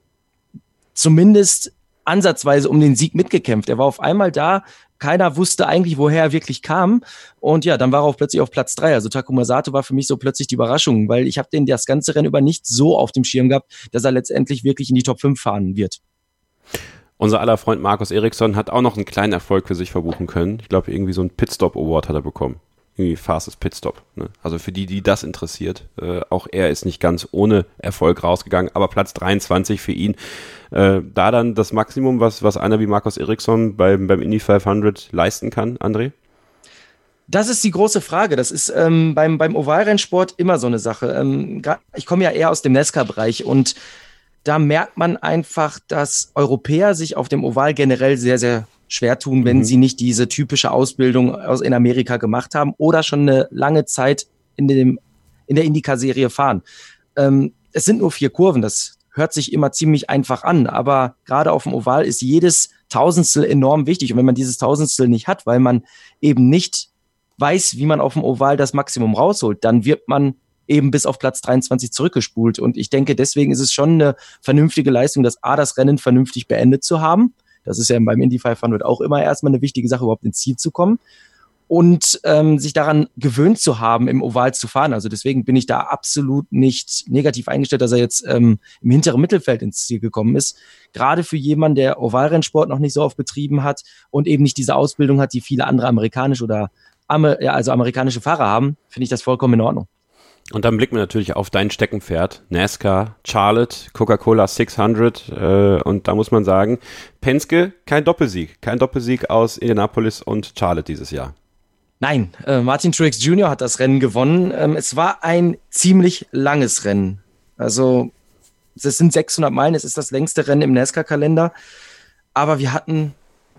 zumindest ansatzweise um den Sieg mitgekämpft. Er war auf einmal da, keiner wusste eigentlich, woher er wirklich kam und ja, dann war er auch plötzlich auf Platz 3. Also Takuma Sato war für mich so plötzlich die Überraschung, weil ich habe den das ganze Rennen über nicht so auf dem Schirm gehabt, dass er letztendlich wirklich in die Top 5 fahren wird. Unser aller Freund Markus Ericsson hat auch noch einen kleinen Erfolg für sich verbuchen können. Ich glaube, irgendwie so einen Pitstop-Award hat er bekommen. Irgendwie Fastest Pitstop. Ne? Also für die das interessiert. Auch er ist nicht ganz ohne Erfolg rausgegangen, aber Platz 23 für ihn. Da dann das Maximum, was einer wie Markus Ericsson beim Indy 500 leisten kann, André? Das ist die große Frage. Das ist beim Ovalrennsport immer so eine Sache. Ich komme ja eher aus dem NASCAR-Bereich und da merkt man einfach, dass Europäer sich auf dem Oval generell sehr, sehr schwer tun, wenn sie nicht diese typische Ausbildung in Amerika gemacht haben oder schon eine lange Zeit in der IndyCar-Serie fahren. Es sind nur 4 Kurven, das hört sich immer ziemlich einfach an, aber gerade auf dem Oval ist jedes Tausendstel enorm wichtig. Und wenn man dieses Tausendstel nicht hat, weil man eben nicht weiß, wie man auf dem Oval das Maximum rausholt, dann wird man eben bis auf Platz 23 zurückgespult. Und ich denke, deswegen ist es schon eine vernünftige Leistung, das Rennen vernünftig beendet zu haben. Das ist ja beim Indy 500 auch immer erstmal eine wichtige Sache, überhaupt ins Ziel zu kommen. Und sich daran gewöhnt zu haben, im Oval zu fahren. Also deswegen bin ich da absolut nicht negativ eingestellt, dass er jetzt im hinteren Mittelfeld ins Ziel gekommen ist. Gerade für jemanden, der Ovalrennsport noch nicht so oft betrieben hat und eben nicht diese Ausbildung hat, die viele andere amerikanische Fahrer haben, finde ich das vollkommen in Ordnung. Und dann blicken wir natürlich auf dein Steckenpferd, NASCAR, Charlotte, Coca-Cola 600 und da muss man sagen, Penske, kein Doppelsieg aus Indianapolis und Charlotte dieses Jahr. Nein, Martin Truex Jr. hat das Rennen gewonnen. Es war ein ziemlich langes Rennen. Also es sind 600 Meilen, es ist das längste Rennen im NASCAR-Kalender, aber wir hatten,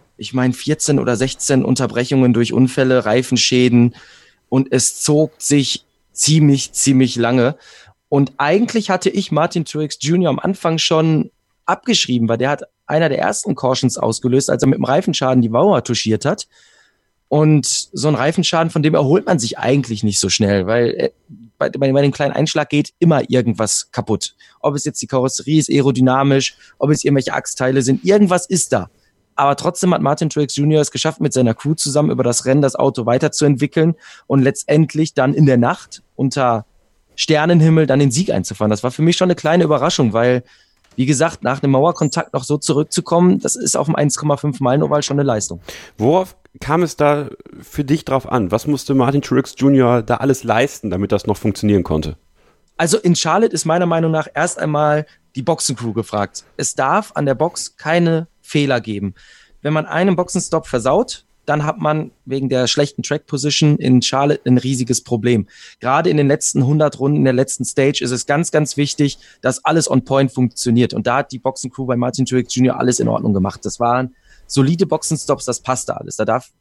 14 oder 16 Unterbrechungen durch Unfälle, Reifenschäden und es zog sich ziemlich lange. Und eigentlich hatte ich Martin Truex Jr. am Anfang schon abgeschrieben, weil der hat einer der ersten Cautions ausgelöst, als er mit dem Reifenschaden die Mauer touchiert hat. Und so ein Reifenschaden, von dem erholt man sich eigentlich nicht so schnell, weil bei dem kleinen Einschlag geht immer irgendwas kaputt. Ob es jetzt die Karosserie ist, aerodynamisch, ob es irgendwelche Achsteile sind, irgendwas ist da. Aber trotzdem hat Martin Truex Jr. es geschafft, mit seiner Crew zusammen über das Rennen das Auto weiterzuentwickeln und letztendlich dann in der Nacht unter Sternenhimmel dann den Sieg einzufahren. Das war für mich schon eine kleine Überraschung, weil, wie gesagt, nach einem Mauerkontakt noch so zurückzukommen, das ist auf dem 1,5 Meilen Oval schon eine Leistung. Worauf kam es da für dich drauf an? Was musste Martin Truex Jr. da alles leisten, damit das noch funktionieren konnte? Also in Charlotte ist meiner Meinung nach erst einmal die Boxencrew gefragt. Es darf an der Box keine Fehler geben. Wenn man einen Boxenstopp versaut, dann hat man wegen der schlechten Track-Position in Charlotte ein riesiges Problem. Gerade in den letzten 100 Runden, in der letzten Stage ist es ganz wichtig, dass alles on point funktioniert. Und da hat die Boxencrew bei Martin Truex Jr. alles in Ordnung gemacht. Das waren solide Boxenstops, das passte alles.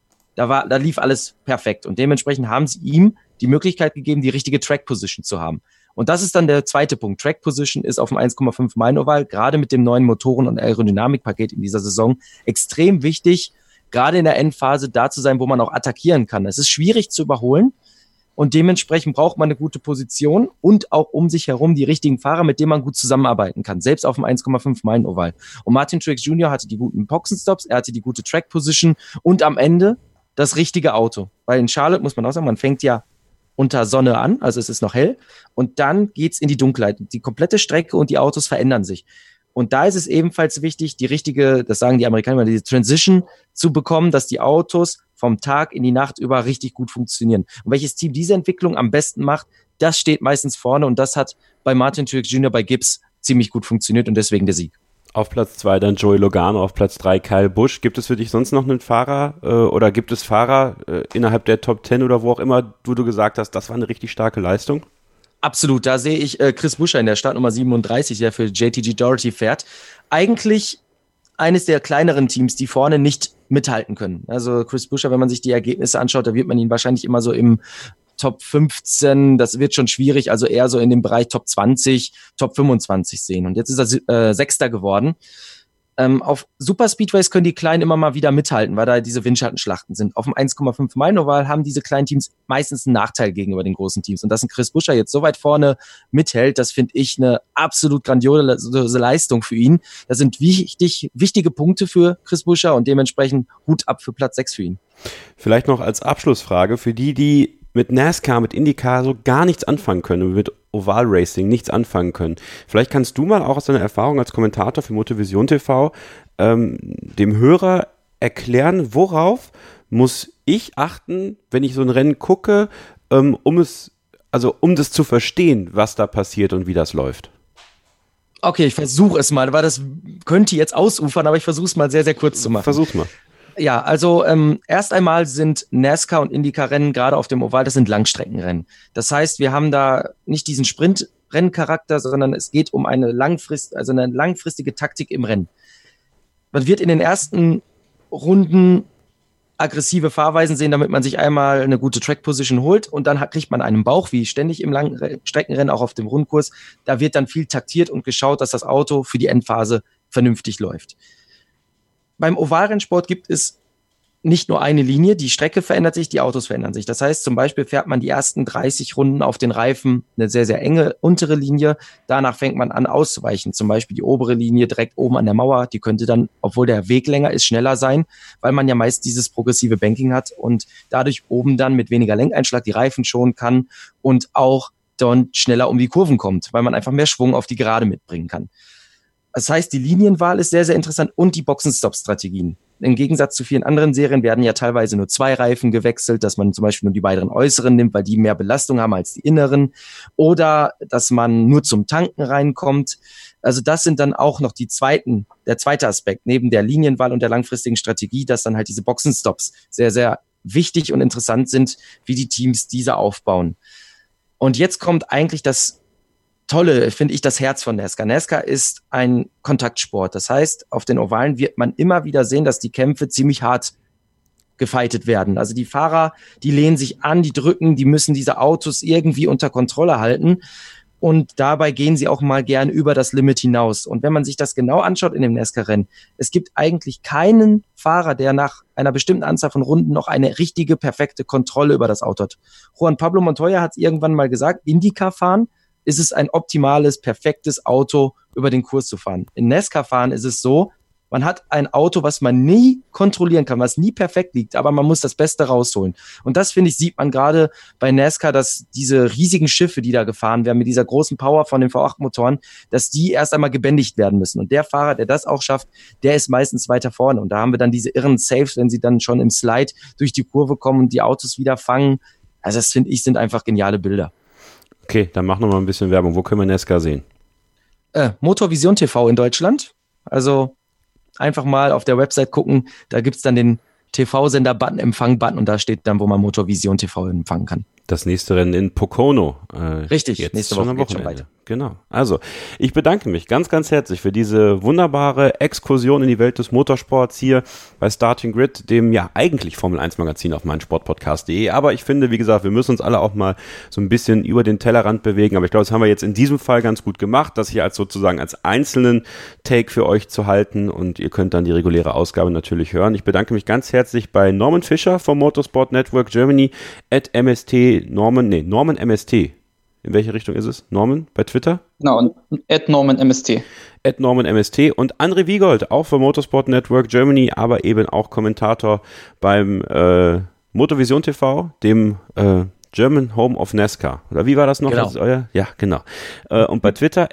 Da lief alles perfekt. Und dementsprechend haben sie ihm die Möglichkeit gegeben, die richtige Track-Position zu haben. Und das ist dann der zweite Punkt. Track Position ist auf dem 1,5 Meilen Oval, gerade mit dem neuen Motoren- und Aerodynamikpaket in dieser Saison, extrem wichtig, gerade in der Endphase da zu sein, wo man auch attackieren kann. Es ist schwierig zu überholen und dementsprechend braucht man eine gute Position und auch um sich herum die richtigen Fahrer, mit denen man gut zusammenarbeiten kann, selbst auf dem 1,5 Meilen Oval. Und Martin Truex Jr. hatte die guten Boxenstops, er hatte die gute Track Position und am Ende das richtige Auto. Weil in Charlotte muss man auch sagen, man fängt ja unter Sonne an, also es ist noch hell, und dann geht's in die Dunkelheit. Die komplette Strecke und die Autos verändern sich. Und da ist es ebenfalls wichtig, die richtige, das sagen die Amerikaner, diese Transition zu bekommen, dass die Autos vom Tag in die Nacht über richtig gut funktionieren. Und welches Team diese Entwicklung am besten macht, das steht meistens vorne und das hat bei Martin Truex Jr. bei Gibbs ziemlich gut funktioniert und deswegen der Sieg. Auf Platz 2 dann Joey Logano, auf Platz 3 Kyle Busch. Gibt es für dich sonst noch einen Fahrer oder gibt es Fahrer innerhalb der Top 10 oder wo auch immer, wo du gesagt hast, das war eine richtig starke Leistung? Absolut, da sehe ich Chris Buescher in der Startnummer 37, der für JTG Doherty fährt. Eigentlich eines der kleineren Teams, die vorne nicht mithalten können. Also Chris Buescher, wenn man sich die Ergebnisse anschaut, da wird man ihn wahrscheinlich immer so im Top 15, das wird schon schwierig, also eher so in dem Bereich Top 20, Top 25 sehen. Und jetzt ist er Sechster geworden. Auf Superspeedways können die Kleinen immer mal wieder mithalten, weil da diese Windschattenschlachten sind. Auf dem 1,5 Meilen Oval haben diese kleinen Teams meistens einen Nachteil gegenüber den großen Teams. Und dass ein Chris Buescher jetzt so weit vorne mithält, das finde ich eine absolut grandiose Leistung für ihn. Das sind wichtige Punkte für Chris Buescher und dementsprechend Hut ab für Platz 6 für ihn. Vielleicht noch als Abschlussfrage für die mit NASCAR, mit IndyCar so gar nichts anfangen können, mit Oval Racing nichts anfangen können. Vielleicht kannst du mal auch aus deiner Erfahrung als Kommentator für Motovision TV dem Hörer erklären, worauf muss ich achten, wenn ich so ein Rennen gucke, um das zu verstehen, was da passiert und wie das läuft. Okay, ich versuche es mal, weil das könnte jetzt ausufern, aber ich versuche es mal sehr kurz zu machen. Versuch's mal. Ja, also erst einmal sind NASCAR und IndyCar-Rennen gerade auf dem Oval, das sind Langstreckenrennen. Das heißt, wir haben da nicht diesen Sprint-Renncharakter, sondern es geht um eine langfristige Taktik im Rennen. Man wird in den ersten Runden aggressive Fahrweisen sehen, damit man sich einmal eine gute Track-Position holt und dann kriegt man einen Bauch, wie ständig im Langstreckenrennen, auch auf dem Rundkurs. Da wird dann viel taktiert und geschaut, dass das Auto für die Endphase vernünftig läuft. Beim Ovalrennsport gibt es nicht nur eine Linie, die Strecke verändert sich, die Autos verändern sich. Das heißt, zum Beispiel fährt man die ersten 30 Runden auf den Reifen eine sehr enge untere Linie. Danach fängt man an auszuweichen. Zum Beispiel die obere Linie direkt oben an der Mauer. Die könnte dann, obwohl der Weg länger ist, schneller sein, weil man ja meist dieses progressive Banking hat und dadurch oben dann mit weniger Lenkeinschlag die Reifen schonen kann und auch dann schneller um die Kurven kommt, weil man einfach mehr Schwung auf die Gerade mitbringen kann. Das heißt, die Linienwahl ist sehr interessant und die Boxenstopp-Strategien. Im Gegensatz zu vielen anderen Serien werden ja teilweise nur 2 Reifen gewechselt, dass man zum Beispiel nur die beiden äußeren nimmt, weil die mehr Belastung haben als die inneren, oder dass man nur zum Tanken reinkommt. Also das sind dann auch noch der zweite Aspekt, neben der Linienwahl und der langfristigen Strategie, dass dann halt diese Boxenstops sehr, sehr wichtig und interessant sind, wie die Teams diese aufbauen. Und jetzt kommt eigentlich das Tolle, finde ich, das Herz von NASCAR. NASCAR ist ein Kontaktsport. Das heißt, auf den Ovalen wird man immer wieder sehen, dass die Kämpfe ziemlich hart gefightet werden. Also die Fahrer, die lehnen sich an, die drücken, die müssen diese Autos irgendwie unter Kontrolle halten. Und dabei gehen sie auch mal gern über das Limit hinaus. Und wenn man sich das genau anschaut in dem NASCAR-Rennen, es gibt eigentlich keinen Fahrer, der nach einer bestimmten Anzahl von Runden noch eine richtige, perfekte Kontrolle über das Auto hat. Juan Pablo Montoya hat es irgendwann mal gesagt, IndyCar fahren ist es ein optimales, perfektes Auto, über den Kurs zu fahren. In NASCAR-Fahren ist es so, man hat ein Auto, was man nie kontrollieren kann, was nie perfekt liegt, aber man muss das Beste rausholen. Und das, finde ich, sieht man gerade bei NASCAR, dass diese riesigen Schiffe, die da gefahren werden, mit dieser großen Power von den V8-Motoren, dass die erst einmal gebändigt werden müssen. Und der Fahrer, der das auch schafft, der ist meistens weiter vorne. Und da haben wir dann diese irren Saves, wenn sie dann schon im Slide durch die Kurve kommen und die Autos wieder fangen. Also das, finde ich, sind einfach geniale Bilder. Okay, dann mach noch mal ein bisschen Werbung. Wo können wir NASCAR sehen? Motorvision TV in Deutschland. Also einfach mal auf der Website gucken. Da gibt's dann den TV-Sender-Button, Empfang-Button und da steht dann, wo man Motorvision TV empfangen kann. Das nächste Rennen in Pocono. Richtig, jetzt nächste schon Woche am geht's Wochenende. schon weiter. Genau. Also, ich bedanke mich ganz, ganz herzlich für diese wunderbare Exkursion in die Welt des Motorsports hier bei Starting Grid, dem ja eigentlich Formel-1-Magazin auf meinsportpodcast.de. Aber ich finde, wie gesagt, wir müssen uns alle auch mal so ein bisschen über den Tellerrand bewegen. Aber ich glaube, das haben wir jetzt in diesem Fall ganz gut gemacht, das hier als sozusagen als einzelnen Take für euch zu halten. Und ihr könnt dann die reguläre Ausgabe natürlich hören. Ich bedanke mich ganz herzlich bei Norman Fischer vom Motorsport Network Germany @Norman MST. In welche Richtung ist es? Norman bei Twitter? Genau, @NormanMST. @NormanMST und André Wiegold, auch vom Motorsport Network Germany, aber eben auch Kommentator beim Motorvision TV, dem German Home of NASCAR. Oder wie war das noch? Genau. Das ist euer? Ja, genau. Und bei Twitter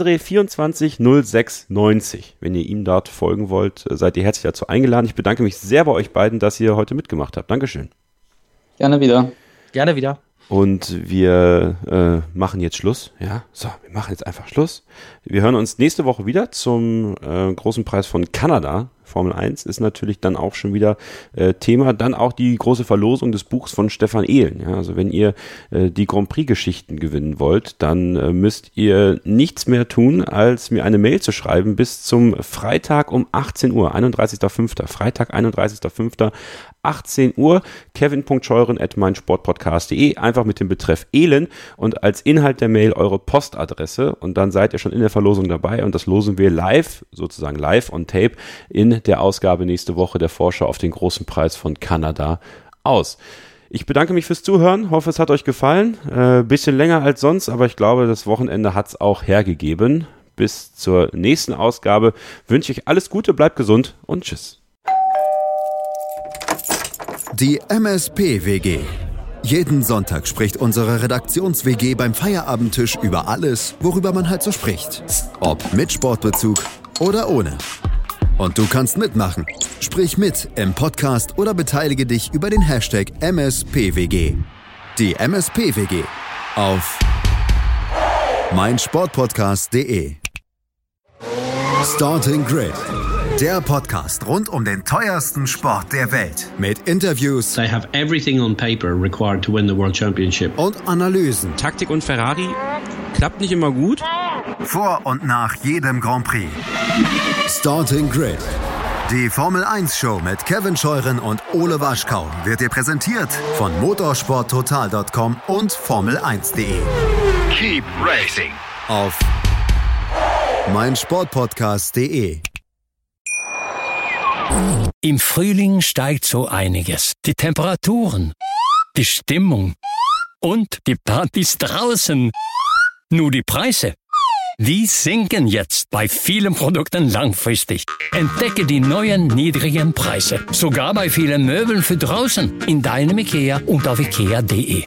@André240690. Wenn ihr ihm dort folgen wollt, seid ihr herzlich dazu eingeladen. Ich bedanke mich sehr bei euch beiden, dass ihr heute mitgemacht habt. Dankeschön. Gerne wieder. Gerne wieder. Und wir machen jetzt Schluss. Ja, so, wir machen jetzt einfach Schluss. Wir hören uns nächste Woche wieder zum großen Preis von Kanada. Formel 1 ist natürlich dann auch schon wieder Thema. Dann auch die große Verlosung des Buchs von Stefan Ehlen. Ja, also wenn ihr die Grand Prix-Geschichten gewinnen wollt, dann müsst ihr nichts mehr tun, als mir eine Mail zu schreiben bis zum Freitag um 18 Uhr, 31.05. Freitag, 31.05. 18 Uhr, kevin.scheuren@meinsportpodcast.de, einfach mit dem Betreff Ehlen und als Inhalt der Mail eure Postadresse und dann seid ihr schon in der Verlosung dabei und das losen wir live, sozusagen live on tape, in der Ausgabe nächste Woche der Vorschau auf den großen Preis von Kanada aus. Ich bedanke mich fürs Zuhören, hoffe es hat euch gefallen, bisschen länger als sonst, aber ich glaube das Wochenende hat es auch hergegeben. Bis zur nächsten Ausgabe wünsche ich alles Gute, bleibt gesund und tschüss. Die MSP-WG. Jeden Sonntag spricht unsere Redaktions-WG beim Feierabendtisch über alles, worüber man halt so spricht. Ob mit Sportbezug oder ohne. Und du kannst mitmachen. Sprich mit im Podcast oder beteilige dich über den Hashtag MSPWG. Die MSP-WG auf meinsportpodcast.de. Starting Grid. Der Podcast rund um den teuersten Sport der Welt. Mit Interviews. They have everything on paper required to win the World Championship. Und Analysen. Taktik und Ferrari klappt nicht immer gut. Vor und nach jedem Grand Prix. Starting Grid. Die Formel 1 Show mit Kevin Scheuren und Ole Waschkau wird dir präsentiert von motorsporttotal.com und Formel1.de. Keep racing. Auf meinsportpodcast.de. Im Frühling steigt so einiges. Die Temperaturen, die Stimmung und die Partys draußen. Nur die Preise, die sinken jetzt bei vielen Produkten langfristig. Entdecke die neuen niedrigen Preise. Sogar bei vielen Möbeln für draußen. In deinem IKEA und auf ikea.de.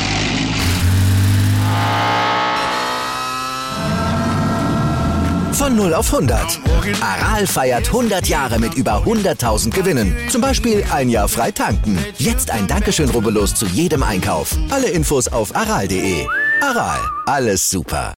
Von Von 0 auf 100. Aral feiert 100 Jahre mit über 100.000 Gewinnen. Zum Beispiel ein Jahr frei tanken. Jetzt ein Dankeschön, rubbellos zu jedem Einkauf. Alle Infos auf aral.de. Aral, alles super.